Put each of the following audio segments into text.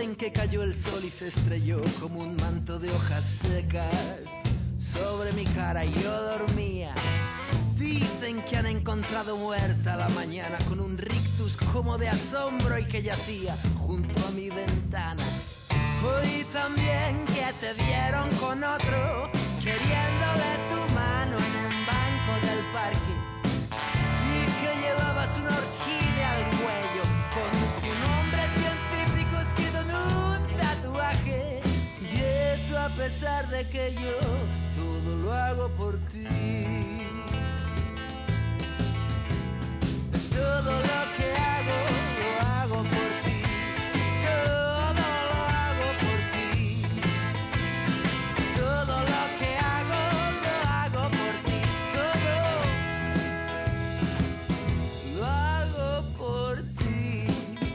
Dicen que cayó el sol y se estrelló como un manto de hojas secas sobre mi cara y yo dormía. Dicen que han encontrado muerta la mañana con un rictus como de asombro y que yacía junto a mi ventana. Oí también que te dieron con otro, queriéndole tu mano en un banco del parque, y que llevabas una orquídea al cuello con su nombre científico escrito en un tatuaje. Y eso a pesar de que yo todo lo hago por ti. Todo lo que hago, lo hago por ti. Todo lo hago por ti. Todo lo que hago por ti. Todo lo hago por ti.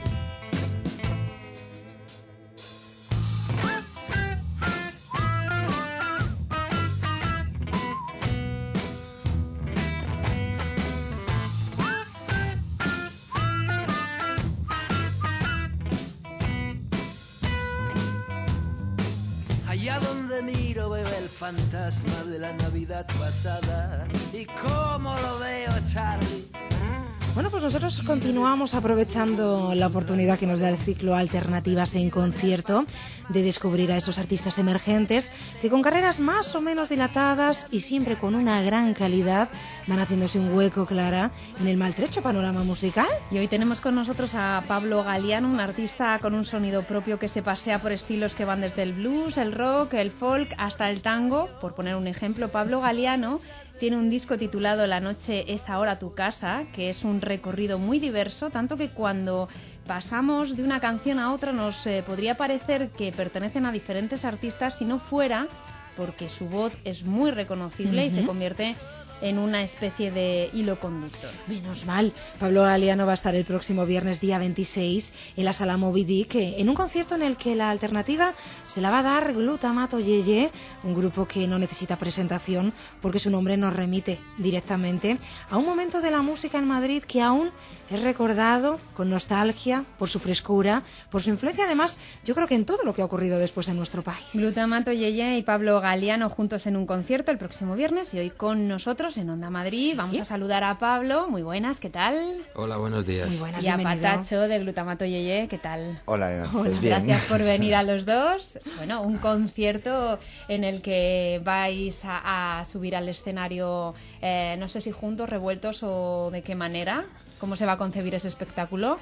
Allá donde miro veo el fantasma de la Navidad pasada. ¿Y cómo lo veo, Charlie? Bueno, pues nosotros continuamos aprovechando la oportunidad que nos da el ciclo Alternativas en Concierto de descubrir a esos artistas emergentes que con carreras más o menos dilatadas y siempre con una gran calidad van haciéndose un hueco, Clara, en el maltrecho panorama musical. Y hoy tenemos con nosotros a Pablo Galiano, un artista con un sonido propio que se pasea por estilos que van desde el blues, el rock, el folk hasta el tango. Por poner un ejemplo, Pablo Galiano tiene un disco titulado La noche es ahora tu casa, que es un recorrido muy diverso, tanto que cuando pasamos de una canción a otra nos podría parecer que pertenecen a diferentes artistas si no fuera porque su voz es muy reconocible y se convierte en una especie de hilo conductor. Menos mal. Pablo Galiano va a estar el próximo viernes día 26 en la Sala Moby Dick, en un concierto en el que la alternativa se la va a dar Glutamato Yeye, un grupo que no necesita presentación porque su nombre nos remite directamente a un momento de la música en Madrid que aún es recordado con nostalgia por su frescura, por su influencia, además, yo creo que en todo lo que ha ocurrido después en nuestro país. Glutamato Yeye y Pablo Galiano juntos en un concierto el próximo viernes y hoy con nosotros en Onda Madrid. ¿Sí? Vamos a saludar a Pablo. Muy buenas, ¿qué tal? Hola, buenos días. Muy buenas, y a bienvenido. Patacho de Glutamato Yeye, ¿qué tal? Hola, Hola. pues bien. Gracias por venir a los dos. Bueno, un concierto en el que vais a subir al escenario, no sé si juntos, revueltos o de qué manera. ¿Cómo se va a concebir ese espectáculo?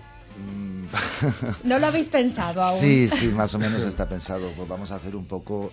¿No lo habéis pensado aún? Sí, más o menos está pensado. Pues vamos a hacer un poco...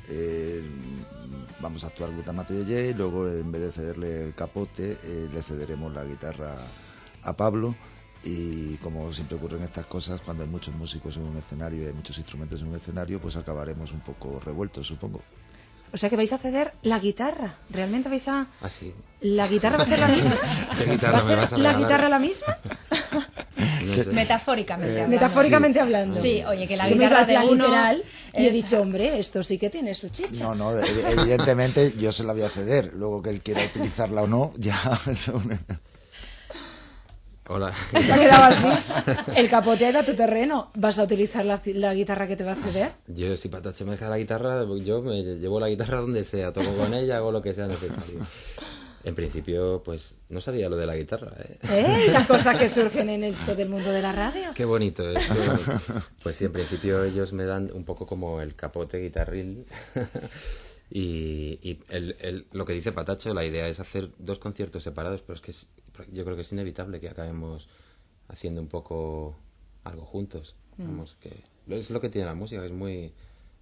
vamos a actuar Glutamato Yeye y luego en vez de cederle el capote le cederemos la guitarra a Pablo, y como siempre ocurre en estas cosas, cuando hay muchos músicos en un escenario y hay muchos instrumentos en un escenario, pues acabaremos un poco revueltos, supongo. O sea que vais a ceder la guitarra. ¿Realmente vais a...? ¿Ah, sí? ¿La guitarra va a ser la misma? ¿Qué guitarra ¿Va a me ser vas a la regalar? guitarra la misma? No sé. Metafóricamente hablando. Metafóricamente hablando. Sí, oye, que la Yo me iba guitarra al de plan uno... literal y he es- dicho, hombre, esto sí que tiene su chicha. No, evidentemente yo se la voy a ceder. Luego que él quiera utilizarla o no, ya... Hola. Se ha quedado así. El capote ha ido a tu terreno. ¿Vas a utilizar la guitarra que te va a ceder? Yo, si Patache me deja la guitarra, yo me llevo la guitarra donde sea, toco con ella, hago lo que sea necesario. En principio, pues, no sabía lo de la guitarra, Las cosas que surgen en esto del mundo de la radio. Qué bonito, qué bonito. Pues sí, en principio ellos me dan un poco como el capote guitarril. Y lo que dice Patacho, la idea es hacer dos conciertos separados, pero es que yo creo que es inevitable que acabemos haciendo un poco algo juntos. Vamos, que es lo que tiene la música, es muy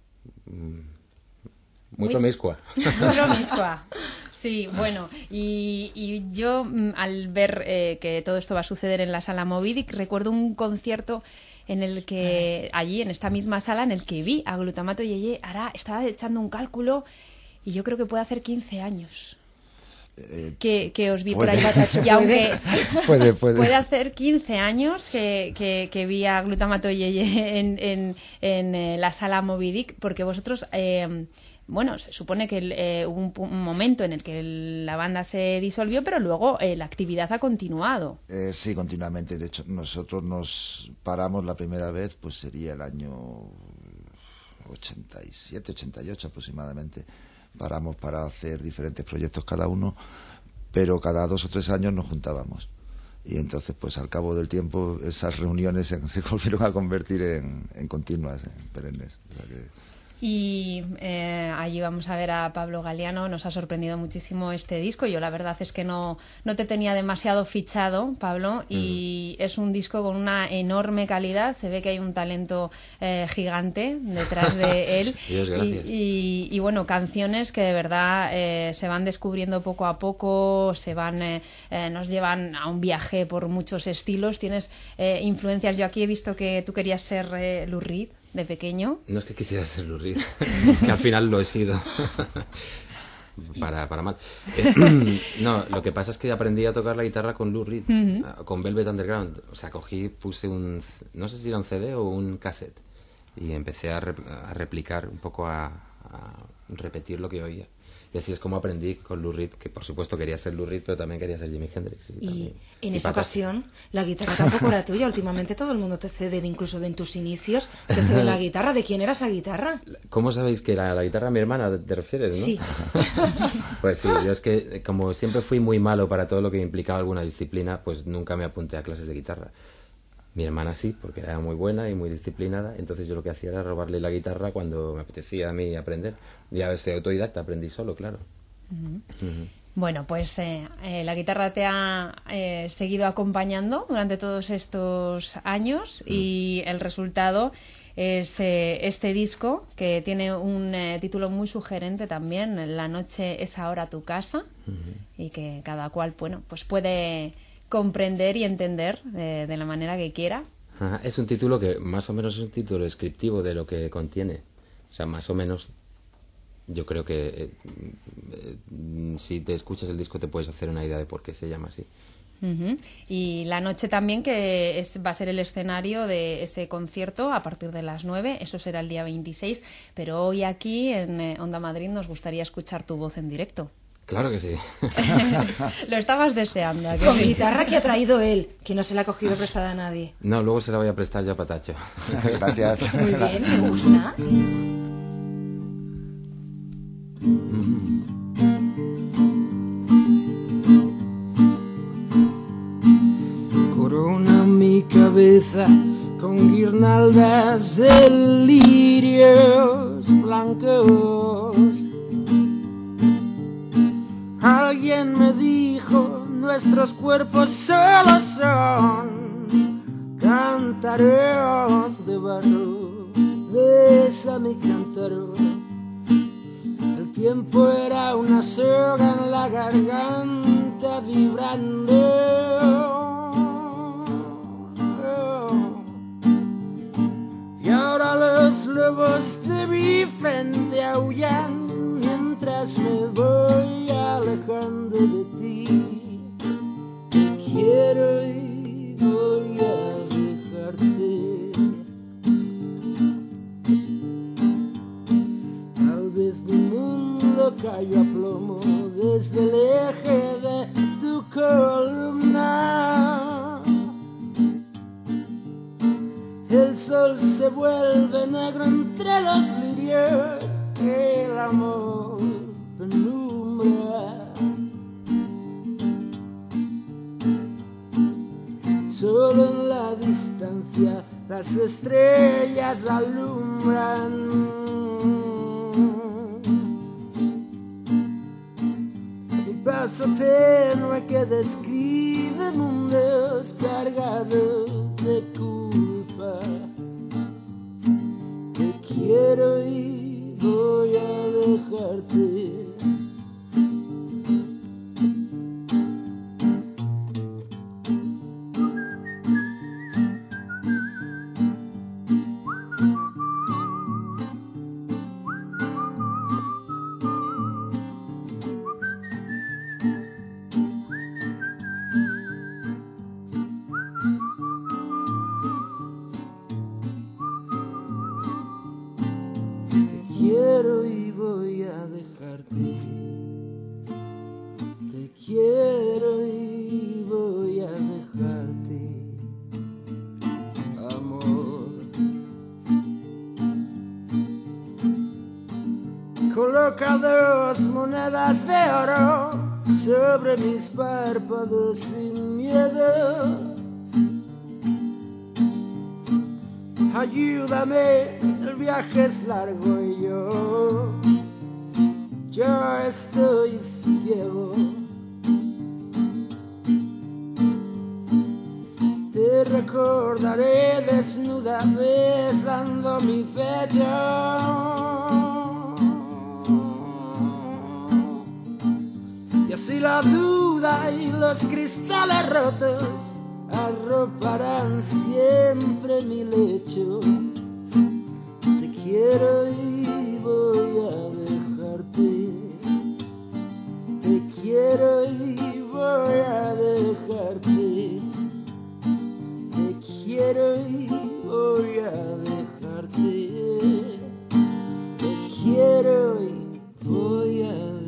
promiscua. Muy promiscua. Sí, bueno, y yo al ver que todo esto va a suceder en la Sala Moby Dick, recuerdo un concierto en el que, allí, en esta misma sala, en el que vi a Glutamato Yeye. Ahora estaba echando un cálculo y yo creo que puede hacer 15 añs. Que os vi por ahí, Patacho. Y aunque puede hacer 15 años que vi a Glutamato Yeye en la Sala Moby Dick, porque vosotros bueno, se supone que hubo un momento en el que la banda se disolvió, pero luego la actividad ha continuado. Sí, continuamente. De hecho, nosotros nos paramos la primera vez, pues sería el año 87, 88 aproximadamente. Paramos para hacer diferentes proyectos cada uno, pero cada 2 o 3 años nos juntábamos. Y entonces, pues al cabo del tiempo, esas reuniones se volvieron a convertir en continuas, en perennes. O sea que... Y allí vamos a ver a Pablo Galiano. Nos ha sorprendido muchísimo este disco. Yo la verdad es que no te tenía demasiado fichado, Pablo, y es un disco con una enorme calidad. Se ve que hay un talento gigante detrás de él. Dios, gracias. Y bueno, canciones que de verdad se van descubriendo poco a poco, nos llevan a un viaje por muchos estilos. Tienes influencias. Yo aquí he visto que tú querías ser Lou Reed de pequeño. No es que quisiera ser Lou Reed, que al final lo he sido. para mal. No, lo que pasa es que aprendí a tocar la guitarra con Lou Reed, con Velvet Underground. O sea, puse no sé si era un CD o un cassette, y empecé a replicar un poco, a repetir lo que oía. Y así es como aprendí con Lou Reed, que por supuesto quería ser Lou Reed, pero también quería ser Jimi Hendrix. Y en esa ocasión, la guitarra tampoco era tuya. Últimamente todo el mundo te cede, incluso en tus inicios, te cede la guitarra. ¿De quién era esa guitarra? ¿Cómo sabéis que era la guitarra de mi hermana, te refieres, no? Sí. Pues sí, yo es que como siempre fui muy malo para todo lo que implicaba alguna disciplina, pues nunca me apunté a clases de guitarra. Mi hermana sí, porque era muy buena y muy disciplinada, entonces yo lo que hacía era robarle la guitarra cuando me apetecía a mí aprender. Ya soy autodidacta, aprendí solo, claro. Bueno, pues la guitarra te ha seguido acompañando durante todos estos años y el resultado es este disco, que tiene un título muy sugerente también, La noche es ahora tu casa, y que cada cual, bueno, pues puede comprender y entender de la manera que quiera. Ajá, es un título que más o menos es un título descriptivo de lo que contiene. O sea, más o menos yo creo que si te escuchas el disco te puedes hacer una idea de por qué se llama así. Y la noche también, que va a ser el escenario de ese concierto a partir de las 9, eso será el día 26, pero hoy aquí en Onda Madrid nos gustaría escuchar tu voz en directo. Claro que sí. Lo estabas deseando. Con guitarra que ha traído él, que no se la ha cogido prestada a nadie. No, luego se la voy a prestar yo a Patacho. Gracias. Muy bien, me gusta. Corona mi cabeza con guirnaldas de lirios blancos. Alguien me dijo, nuestros cuerpos solo son cantareos de barro. Bésame, cántaro. El tiempo era una soga en la garganta vibrando. Y ahora los lobos de mi frente aullan mientras me voy alejando de ti. Te quiero y voy a dejarte. Tal vez mi mundo cayó a plomo desde el eje de tu columna. El sol se vuelve negro entre los lirios, el amor penumbra. Solo en la distancia las estrellas alumbran. Mi paso tenue que describe mundos cargados de culpa. Te quiero y voy a dejarte. coloca 2 monedas de oro sobre mis párpados sin miedo. Ayúdame, el viaje es largo y yo estoy ciego. Te recordaré desnuda besando mi pecho. Y así la duda y los cristales rotos arroparán siempre mi lecho. Te quiero y voy a dejarte. Te quiero y voy a dejarte. Te quiero y voy a dejarte. Te quiero y voy a dejarte.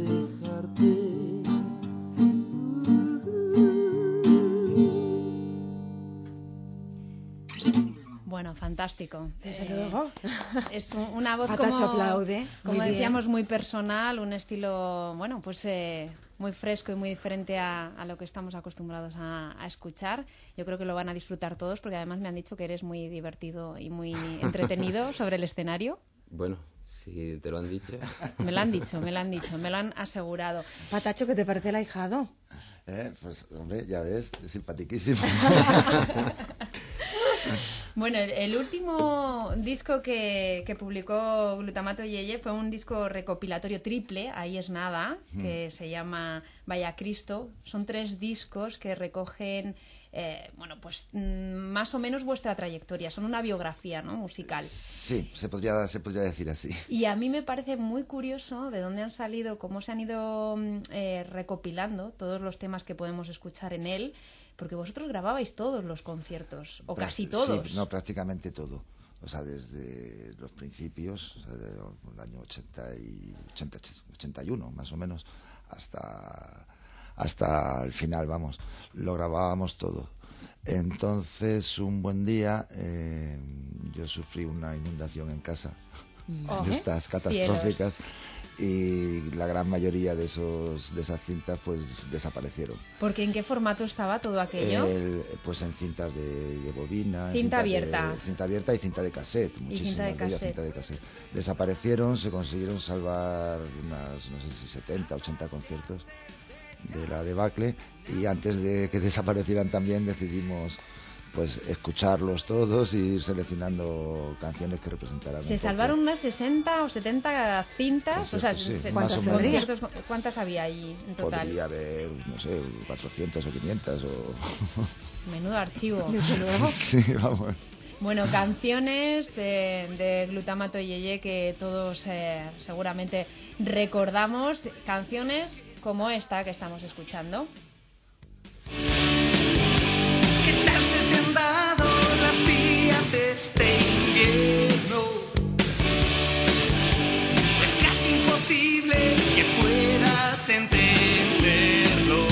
Bueno, fantástico. Desde luego. Es una voz Patacho aplaude. Como decíamos, muy personal, un estilo, bueno, pues muy fresco y muy diferente a lo que estamos acostumbrados a escuchar. Yo creo que lo van a disfrutar todos, porque además me han dicho que eres muy divertido y muy entretenido sobre el escenario. Bueno, si te lo han dicho. Me lo han dicho, me lo han asegurado. Patacho, ¿qué te parece el ahijado? Pues, hombre, ya ves, es simpaticísimo. Bueno, el último disco que publicó Glutamato Yeye fue un disco recopilatorio triple, ahí es nada, que se llama Vaya Cristo. Son 3 discos que recogen, bueno, pues más o menos vuestra trayectoria. Son una biografía, ¿no?, musical. Sí, se podría decir así. Y a mí me parece muy curioso de dónde han salido, cómo se han ido recopilando todos los temas que podemos escuchar en él. Porque vosotros grababais todos los conciertos, o casi todos. Sí, no, prácticamente todo. O sea, desde los principios, o sea, del año 81, más o menos, hasta el final, vamos. Lo grabábamos todo. Entonces, un buen día, yo sufrí una inundación en casa, de estas catastróficas. Y la gran mayoría de esas cintas pues desaparecieron. ¿Porque en qué formato estaba todo aquello? Pues en cintas de bobina. Cinta abierta. Cinta abierta y cinta de cassette. Muchísimas de ellas cinta de cassette. Desaparecieron, se consiguieron salvar unas, no sé si 70, 80 conciertos de la debacle. Y antes de que desaparecieran también decidimos pues escucharlos todos y ir seleccionando canciones que representaran. Se salvaron unas 60 o 70 cintas, o sea, sí, ¿cuántas había ahí en total? Podría haber, no sé, 400 o 500 o... Menudo archivo. Desde luego. Sí, vamos. Bueno, canciones de Glutamato Yeye que todos seguramente recordamos, canciones como esta que estamos escuchando. ¿Qué tal se te han dado las vías este invierno? Es casi imposible que puedas entenderlo.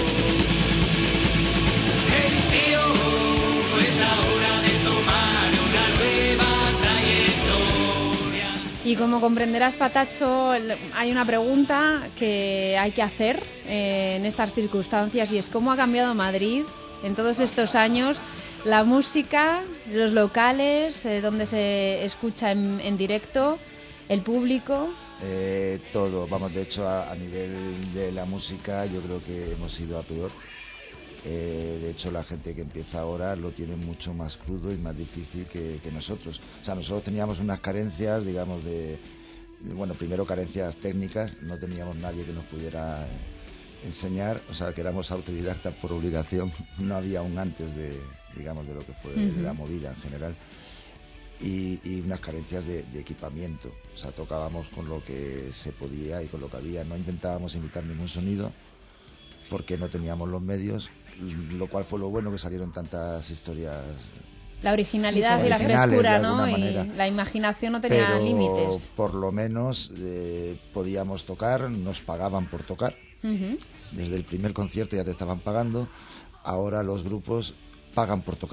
Hey tío, es la hora de tomar una nueva trayectoria. Y como comprenderás, Patacho, hay una pregunta que hay que hacer en estas circunstancias y es ¿cómo ha cambiado Madrid en todos estos años? La música, los locales, donde se escucha en directo, el público. Todo, vamos, de hecho a nivel de la música yo creo que hemos ido a peor. De hecho la gente que empieza ahora lo tiene mucho más crudo y más difícil que nosotros. O sea, nosotros teníamos unas carencias, digamos, bueno, primero carencias técnicas, no teníamos nadie que nos pudiera enseñar, o sea, que éramos autodidactas por obligación, no había un antes de, digamos, de lo que fue de la movida en general, y unas carencias de equipamiento, o sea, tocábamos con lo que se podía y con lo que había, no intentábamos imitar ningún sonido porque no teníamos los medios, lo cual fue lo bueno que salieron tantas historias. La originalidad y la frescura, ¿no? Y la imaginación no tenía límites. Por lo menos podíamos tocar, nos pagaban por tocar. Desde el primer concierto ya te estaban pagando. Ahora los grupos pagan por tocar.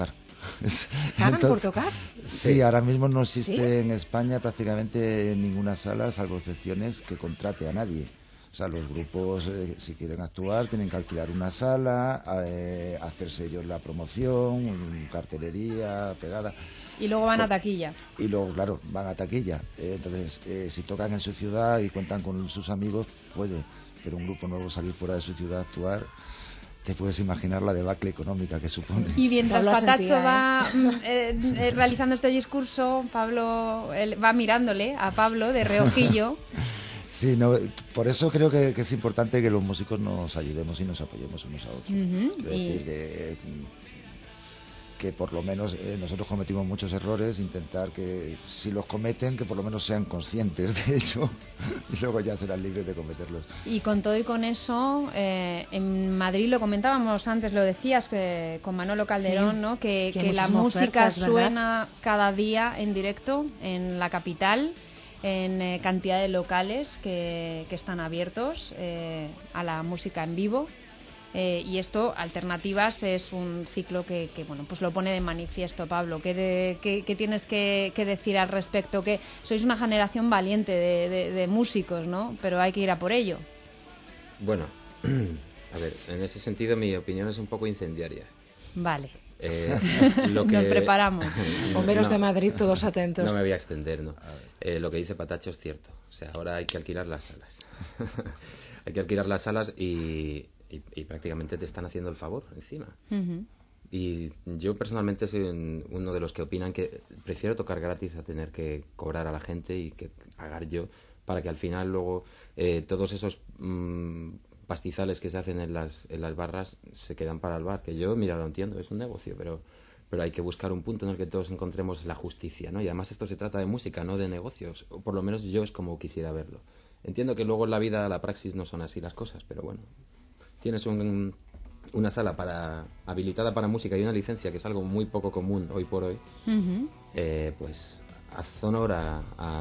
¿Pagan por tocar? Sí, ahora mismo no existe ¿Sí? en España prácticamente ninguna sala, salvo excepciones, que contrate a nadie. O sea, los grupos, si quieren actuar, tienen que alquilar una sala, hacerse ellos la promoción, cartelería, pegada. Y luego van a taquilla. Y luego, claro, van a taquilla. Entonces, si tocan en su ciudad y cuentan con sus amigos, puede. Pero un grupo nuevo salir fuera de su ciudad a actuar, te puedes imaginar la debacle económica que supone. Y mientras Pablo Patacho sentía, va realizando este discurso, Pablo va mirándole a Pablo de reojillo. Sí, no, por eso creo que es importante que los músicos nos ayudemos y nos apoyemos unos a otros. Ujú, Es decir, que por lo menos nosotros cometimos muchos errores, intentar que si los cometen, que por lo menos sean conscientes de ello y luego ya serán libres de cometerlos. Y con todo y con eso, en Madrid lo comentábamos antes, lo decías que con Manolo Calderón, Sí, ¿no? que Que hay la muchísimas música ofertas, ¿verdad? suena cada día en directo en la capital, en cantidad de locales que están abiertos a la música en vivo. Y esto, Alternativas, es un ciclo que bueno, pues lo pone de manifiesto, Pablo. ¿Qué tienes que decir al respecto? Que sois una generación valiente de músicos, ¿no? Pero hay que ir a por ello. Bueno, a ver, en ese sentido mi opinión es un poco incendiaria. Vale. Lo que... Nos preparamos. Bomberos No, de Madrid, todos atentos. No me voy a extender, no. Lo que dice Patacho es cierto. O sea, ahora hay que alquilar las salas. Hay que alquilar las salas y prácticamente te están haciendo el favor encima. Ujú. Y yo personalmente soy uno de los que opinan que prefiero tocar gratis a tener que cobrar a la gente y que pagar yo, para que al final luego todos esos pastizales que se hacen en las barras se quedan para el bar. Que yo, mira, lo entiendo, es un negocio, pero hay que buscar un punto en el que todos encontremos la justicia, ¿no? Y además esto se trata de música, no de negocios, o por lo menos yo es como quisiera verlo. Entiendo que luego en la vida, la praxis no son así las cosas, pero bueno, tienes una sala habilitada para música y una licencia, que es algo muy poco común hoy por hoy, Ujú. pues haz honor a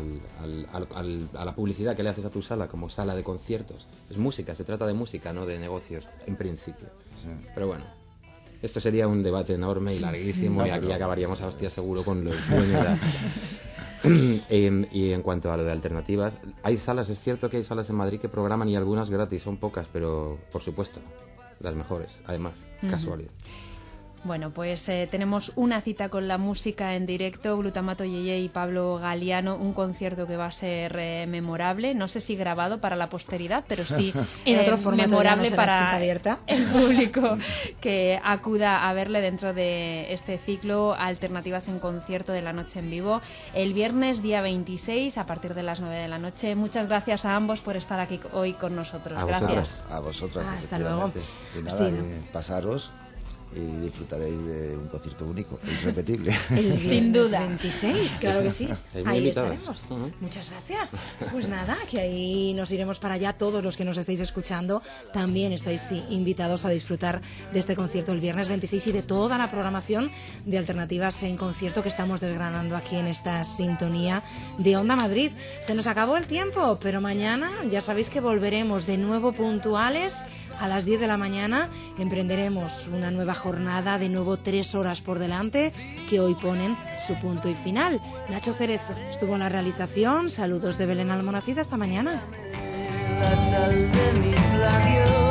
la publicidad que le haces a tu sala como sala de conciertos. Es música, se trata de música, no de negocios, en principio. Sí. Pero bueno, esto sería un debate enorme y larguísimo, No, y aquí pero- acabaríamos a hostias seguro con los dueños de la sala. Y en cuanto a lo de Alternativas, hay salas, es cierto que hay salas en Madrid que programan, y algunas gratis, son pocas, pero por supuesto, las mejores, además, casualidad. Bueno, pues tenemos una cita con la música en directo, Glutamato Yeye y Pablo Galiano, un concierto que va a ser memorable, no sé si grabado para la posteridad, pero sí En otro formato, memorable ya no será para cinta abierta. el público que acuda a verle dentro de este ciclo Alternativas en concierto de la noche en vivo, el viernes día 26 a partir de las 9 de la noche. Muchas gracias a ambos por estar aquí hoy con nosotros. A Gracias. vosotros. A vosotras. Hasta luego. efectivamente. Y nada, Sí. pasaros y disfrutaréis de un concierto único, irrepetible. El Sin viernes duda. 26, claro que sí. Estáis muy Ahí invitadas. estaremos. Ujú. Muchas gracias. Pues nada, que ahí nos iremos para allá. Todos los que nos estáis escuchando también estáis invitados a disfrutar de este concierto el viernes 26 y de toda la programación de Alternativas en concierto que estamos desgranando aquí en esta sintonía de Onda Madrid. Se nos acabó el tiempo, pero mañana ya sabéis que volveremos de nuevo puntuales. A las 10 de la mañana emprenderemos una nueva jornada, de nuevo 3 horas por delante, que hoy ponen su punto y final. Nacho Cerezo estuvo en la realización. Saludos de Belén Almonacid. Hasta mañana. La sal de mis labios.